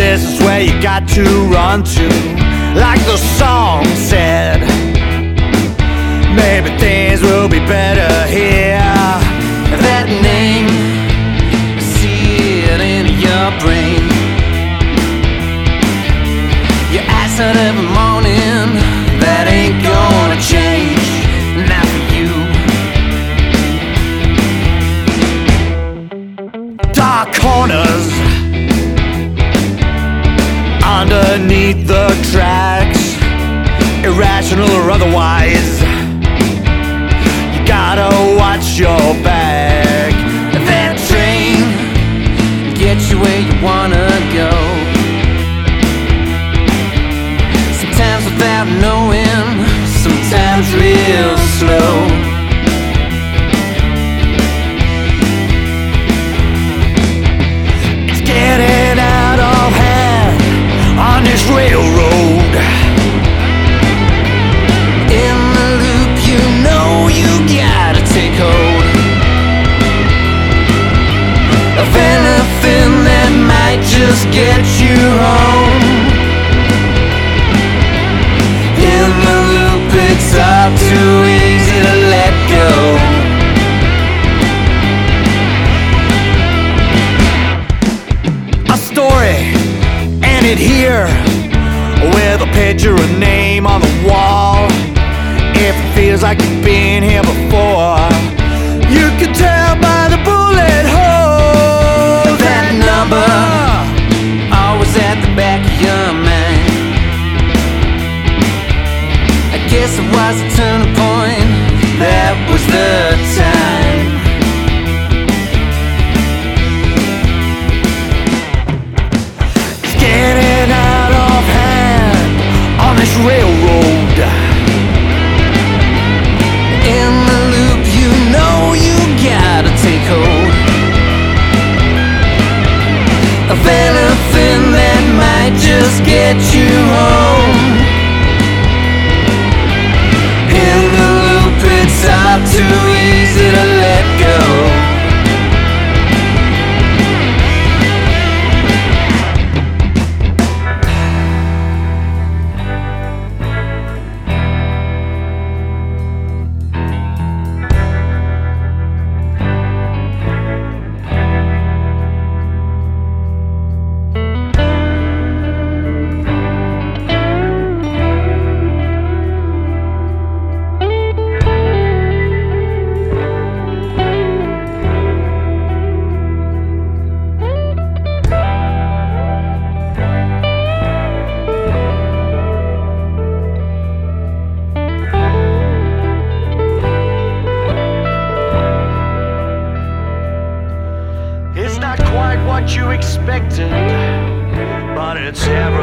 this is where you got to run to. Like the song said, maybe things will be better here. That name, see it in your brain. You ask it every morning, that ain't gonna change, not for you. Dark corners underneath the tracks, irrational or otherwise, you gotta watch your back. That train gets you where you wanna go, sometimes without knowing, sometimes real slow. It's getting out of hand on this railroad. In the loop, you know you gotta take hold of anything that might just get you home. In the loop, it's all too easy to let go. A story, and it here, with a picture, a name on the wall. If it feels like you've been here before, you can tell by the bullet hole. That number, always at the back of your mind. I guess it was a turning point, that was the time. It's getting out of hand on this railroad. In the loop, you know you gotta take hold of anything that might just get you home. In the loop, it's all too easy to let go. It's not quite what you expected, but it's heaven.